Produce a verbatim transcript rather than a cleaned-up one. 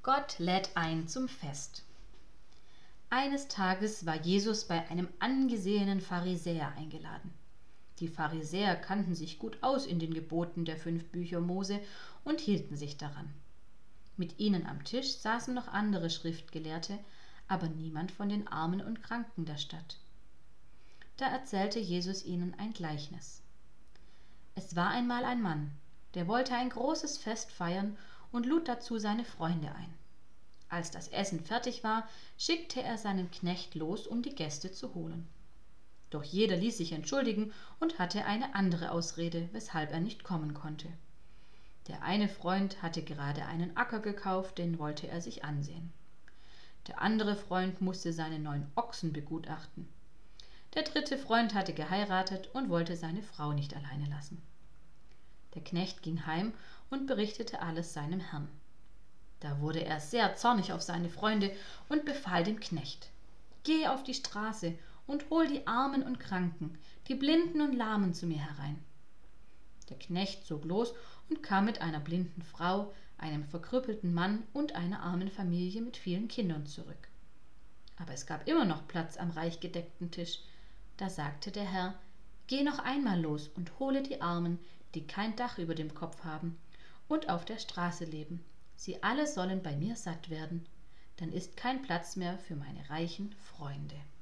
Gott lädt ein zum Fest. Eines Tages war Jesus bei einem angesehenen Pharisäer eingeladen. Die Pharisäer kannten sich gut aus in den Geboten der fünf Bücher Mose und hielten sich daran. Mit ihnen am Tisch saßen noch andere Schriftgelehrte, aber niemand von den Armen und Kranken der Stadt. Da erzählte Jesus ihnen ein Gleichnis. Es war einmal ein Mann, der wollte ein großes Fest feiern und lud dazu seine Freunde ein. Als das Essen fertig war, schickte er seinen Knecht los, um die Gäste zu holen. Doch jeder ließ sich entschuldigen und hatte eine andere Ausrede, weshalb er nicht kommen konnte. Der eine Freund hatte gerade einen Acker gekauft, den wollte er sich ansehen. Der andere Freund musste seine neuen Ochsen begutachten. Der dritte Freund hatte geheiratet und wollte seine Frau nicht alleine lassen. Der Knecht ging heim und berichtete alles seinem Herrn. Da wurde er sehr zornig auf seine Freunde und befahl dem Knecht: Geh auf die Straße und hol die Armen und Kranken, die Blinden und Lahmen zu mir herein. Der Knecht zog los und kam mit einer blinden Frau, einem verkrüppelten Mann und einer armen Familie mit vielen Kindern zurück. Aber es gab immer noch Platz am reich gedeckten Tisch. Da sagte der Herr: Geh noch einmal los und hole die Armen, die kein Dach über dem Kopf haben und auf der Straße leben. Sie alle sollen bei mir satt werden, dann ist kein Platz mehr für meine reichen Freunde.